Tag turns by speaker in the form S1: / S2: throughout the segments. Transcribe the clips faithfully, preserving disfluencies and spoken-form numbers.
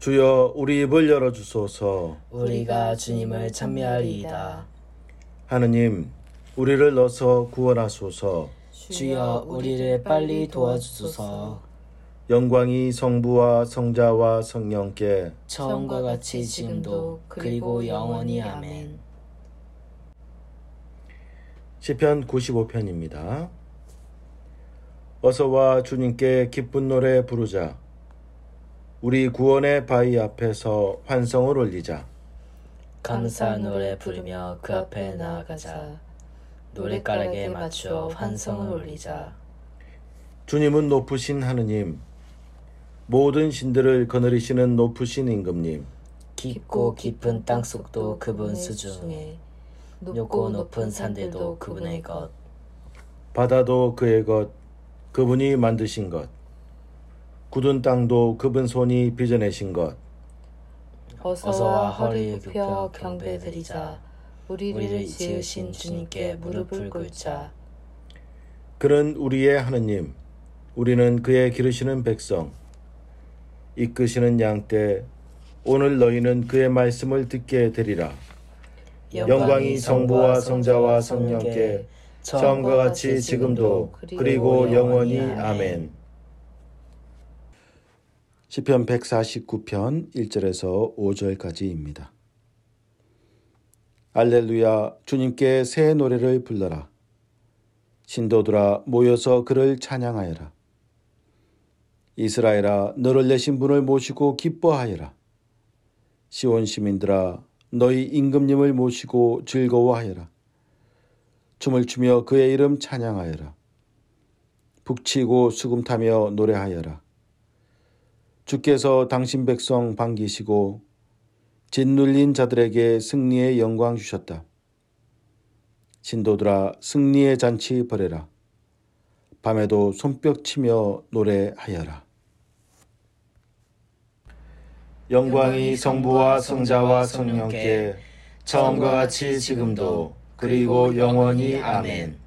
S1: 주여 우리 입을 열어주소서.
S2: 우리가 주님을 찬미하리이다.
S1: 하느님 우리를 넣어서 구원하소서.
S2: 주여 우리를 빨리 도와주소서.
S1: 영광이 성부와 성자와 성령께
S2: 처음과 같이 지금도 그리고 영원히 아멘.
S1: 시편 구십오 편입니다. 어서와 주님께 기쁜 노래 부르자. 우리 구원의 바위 앞에서 환성을 올리자.
S2: 감사 노래 부르며 그 앞에 나아가자. 노랫가락에 맞추어 환성을 올리자.
S1: 주님은 높으신 하느님, 모든 신들을 거느리시는 높으신 임금님.
S2: 깊고 깊은 땅속도 그분 수중에, 높고 높은 산들도 그분의 것.
S1: 바다도 그의 것, 그분이 만드신 것. 굳은 땅도 그분 손이 빚어내신 것.
S2: 어서와 허리 굽혀 경배드리자. 우리를 지으신 주님께 무릎을 꿇자.
S1: 그는 우리의 하느님, 우리는 그의 기르시는 백성. 이끄시는 양떼, 오늘 너희는 그의 말씀을 듣게 되리라. 영광이 성부와 성자와 성령께 처음과 같이 지금도 그리고 영원히 아멘. 시편 백사십구 편 일 절에서 오 절까지입니다. 알렐루야, 주님께 새 노래를 불러라. 신도들아 모여서 그를 찬양하여라. 이스라엘아, 너를 내신 분을 모시고 기뻐하여라. 시온 시민들아, 너희 임금님을 모시고 즐거워하여라. 춤을 추며 그의 이름 찬양하여라. 북치고 수금 타며 노래하여라. 주께서 당신 백성 반기시고 짓눌린 자들에게 승리의 영광 주셨다. 신도들아, 승리의 잔치 벌여라. 밤에도 손뼉 치며 노래하여라. 영광이 성부와 성자와 성령께 처음과 같이 지금도 그리고 영원히 아멘.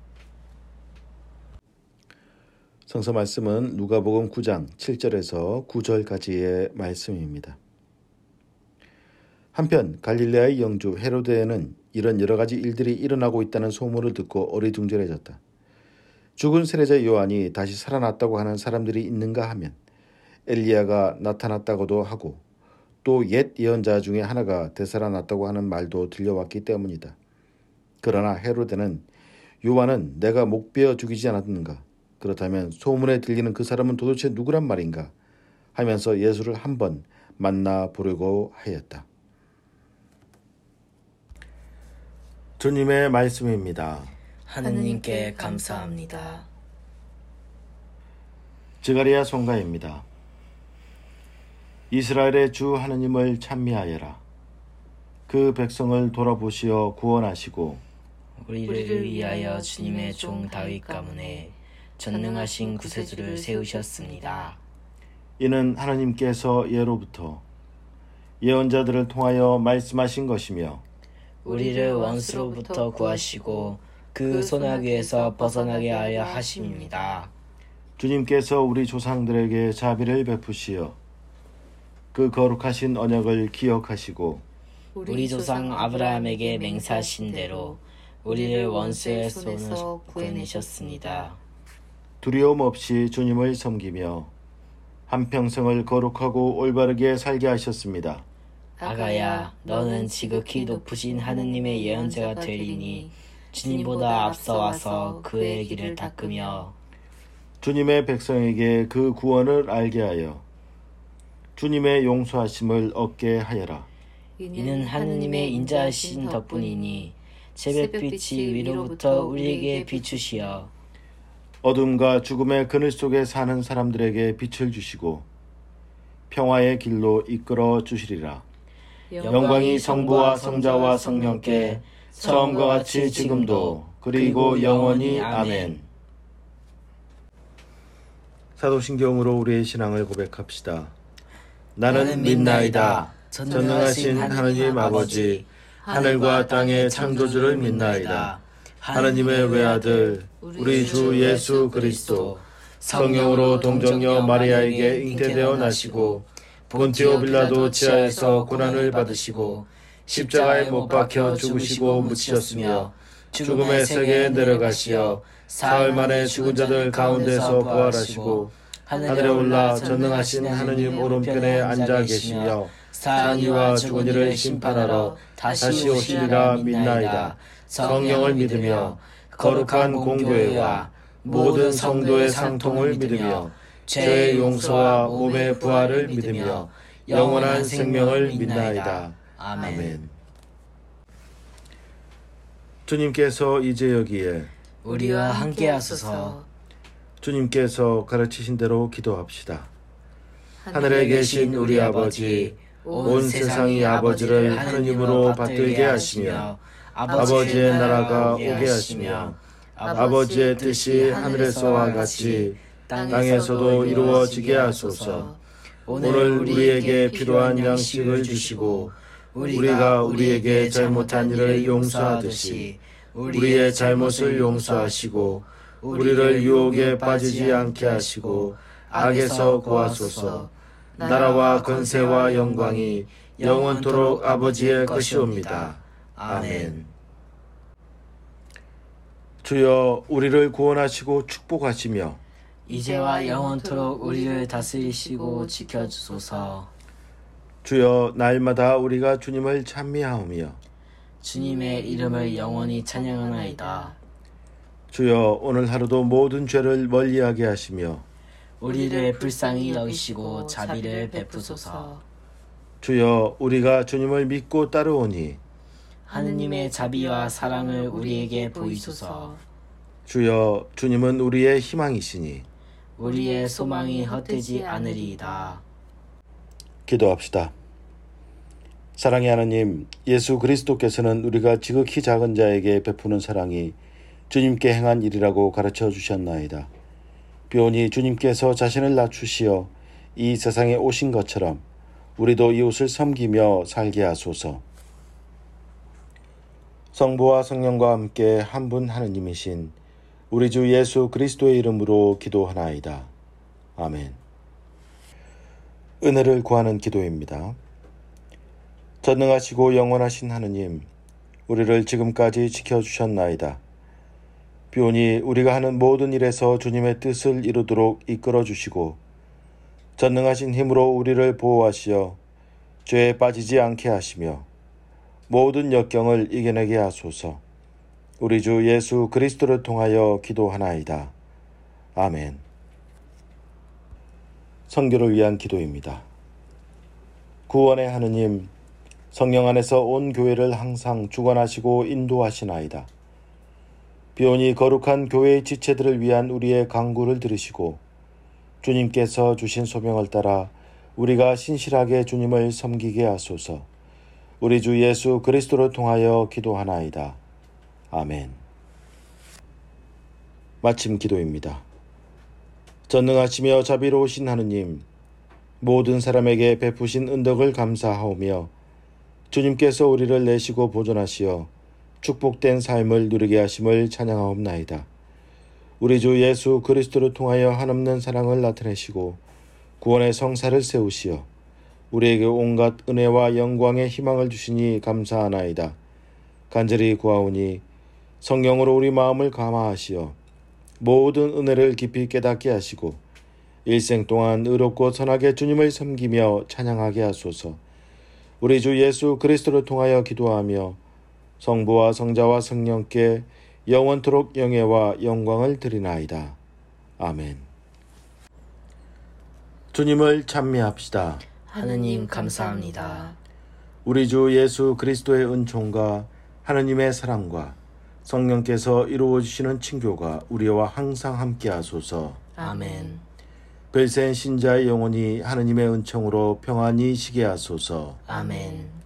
S1: 성서 말씀은 누가복음 구 장 칠 절에서 구 절까지의 말씀입니다. 한편 갈릴레아의 영주 헤로데는 이런 여러 가지 일들이 일어나고 있다는 소문을 듣고 어리둥절해졌다. 죽은 세례자 요한이 다시 살아났다고 하는 사람들이 있는가 하면 엘리야가 나타났다고도 하고 또 옛 예언자 중에 하나가 되살아났다고 하는 말도 들려왔기 때문이다. 그러나 헤로데는 요한은 내가 목베어 죽이지 않았는가? 그렇다면 소문에 들리는 그 사람은 도대체 누구란 말인가? 하면서 예수를 한번 만나보려고 하였다. 주님의 말씀입니다.
S2: 하느님께 감사합니다.
S1: 스가랴 송가입니다. 이스라엘의 주 하느님을 찬미하여라. 그 백성을 돌아보시어 구원하시고
S2: 우리를 위하여 주님의 종 다윗 가문에 전능하신 구세주를 세우셨습니다.
S1: 이는 하느님께서 예로부터 예언자들을 통하여 말씀하신 것이며
S2: 우리를 원수로부터 구하시고 그 손아귀에서 벗어나게 하려 하심입니다.
S1: 주님께서 우리 조상들에게 자비를 베푸시어 그 거룩하신 언약을 기억하시고
S2: 우리 조상 아브라함에게 맹세하신 대로 우리를 원수의 손에서 구해내셨습니다.
S1: 두려움 없이 주님을 섬기며 한평생을 거룩하고 올바르게 살게 하셨습니다.
S2: 아가야, 너는 지극히 높으신 하느님의 예언자가 되리니 주님보다 앞서 와서 그의 길을 닦으며
S1: 주님의 백성에게 그 구원을 알게 하여 주님의 용서하심을 얻게 하여라.
S2: 이는 하느님의 인자하신 덕분이니 새벽빛이 위로부터 우리에게 비추시어
S1: 어둠과 죽음의 그늘 속에 사는 사람들에게 빛을 주시고 평화의 길로 이끌어 주시리라. 영광이 성부와 성자와 성령께 처음과 같이 지금도 그리고 영원히 아멘. 사도신경으로 우리의 신앙을 고백합시다. 나는 믿나이다. 전능하신 하느님 아버지, 하늘과 땅의 창조주를 믿나이다. 하느님의 외아들 우리 주 예수 그리스도 성령으로 동정녀 마리아에게 잉태되어 나시고 본티오 빌라도 지하에서 고난을 받으시고 십자가에 못 박혀 죽으시고 묻히셨으며 죽음의 세계에 내려가시어 사흘 만에 죽은 자들 가운데서 부활하시고 하늘에 올라 전능하신 하느님 오른편에 앉아 계시며 사는 이와 죽은 이를 심판하러 다시 오시리라 믿나이다. 성령을 믿으며 거룩한 공교회와 모든 성도의 상통을 믿으며 죄의 용서와 몸의 부활을 믿으며 영원한 생명을 믿나이다. 아멘. 주님께서 이제 여기에
S2: 우리와 함께 하소서.
S1: 주님께서 가르치신 대로 기도합시다. 하늘에 계신 우리 아버지, 온 세상이 아버지를 하느님으로 받들게 하시며 아버지의 나라가 오게 하시며 아버지의 뜻이 하늘에서와 같이 땅에서도 이루어지게 하소서. 오늘 우리에게 필요한 양식을 주시고 우리가 우리에게 잘못한 일을 용서하듯이 우리의 잘못을 용서하시고 우리를 유혹에 빠지지 않게 하시고 악에서 구하소서. 나라와 권세와 영광이 영원토록 아버지의 것이옵니다. 아멘. 주여 우리를 구원하시고 축복하시며
S2: 이제와 영원토록 우리를 다스리시고 지켜주소서.
S1: 주여 날마다 우리가 주님을 찬미하오며
S2: 주님의 이름을 영원히 찬양하나이다.
S1: 주여 오늘 하루도 모든 죄를 멀리하게 하시며
S2: 우리를 불쌍히 여기시고 자비를 베푸소서.
S1: 주여 우리가 주님을 믿고 따르오니
S2: 하느님의 자비와 사랑을 우리에게 보이소서.
S1: 주여 주님은 우리의 희망이시니
S2: 우리의 소망이 헛되지 않으리이다.
S1: 기도합시다. 사랑의 하나님, 예수 그리스도께서는 우리가 지극히 작은 자에게 베푸는 사랑이 주님께 행한 일이라고 가르쳐 주셨나이다. 비오니 주님께서 자신을 낮추시어 이 세상에 오신 것처럼 우리도 이웃을 섬기며 살게 하소서. 성부와 성령과 함께 한 분 하느님이신 우리 주 예수 그리스도의 이름으로 기도하나이다. 아멘. 은혜를 구하는 기도입니다. 전능하시고 영원하신 하느님, 우리를 지금까지 지켜주셨나이다. 비오니 우리가 하는 모든 일에서 주님의 뜻을 이루도록 이끌어 주시고 전능하신 힘으로 우리를 보호하시어 죄에 빠지지 않게 하시며 모든 역경을 이겨내게 하소서. 우리 주 예수 그리스도를 통하여 기도하나이다. 아멘. 선교를 위한 기도입니다. 구원의 하느님, 성령 안에서 온 교회를 항상 주관하시고 인도하시나이다. 비오니 거룩한 교회의 지체들을 위한 우리의 간구를 들으시고 주님께서 주신 소명을 따라 우리가 신실하게 주님을 섬기게 하소서. 우리 주 예수 그리스도를 통하여 기도하나이다. 아멘. 마침 기도입니다. 전능하시며 자비로우신 하느님, 모든 사람에게 베푸신 은덕을 감사하오며 주님께서 우리를 내시고 보존하시어 축복된 삶을 누리게 하심을 찬양하옵나이다. 우리 주 예수 그리스도를 통하여 한없는 사랑을 나타내시고 구원의 성사를 세우시어 우리에게 온갖 은혜와 영광의 희망을 주시니 감사하나이다. 간절히 구하오니 성령으로 우리 마음을 감화하시어 모든 은혜를 깊이 깨닫게 하시고 일생 동안 의롭고 선하게 주님을 섬기며 찬양하게 하소서. 우리 주 예수 그리스도를 통하여 기도하며 성부와 성자와 성령께 영원토록 영예와 영광을 드리나이다. 아멘. 주님을 찬미합시다.
S2: 하느님 감사합니다.
S1: 우리 주 예수 그리스도의 은총과 하느님의 사랑과 성령께서 이루어 주시는 친교가 우리와 항상 함께 하소서.
S2: 아멘.
S1: 별세인 신자의 영혼이 하느님의 은총으로 평안히 쉬게 하소서.
S2: 아멘.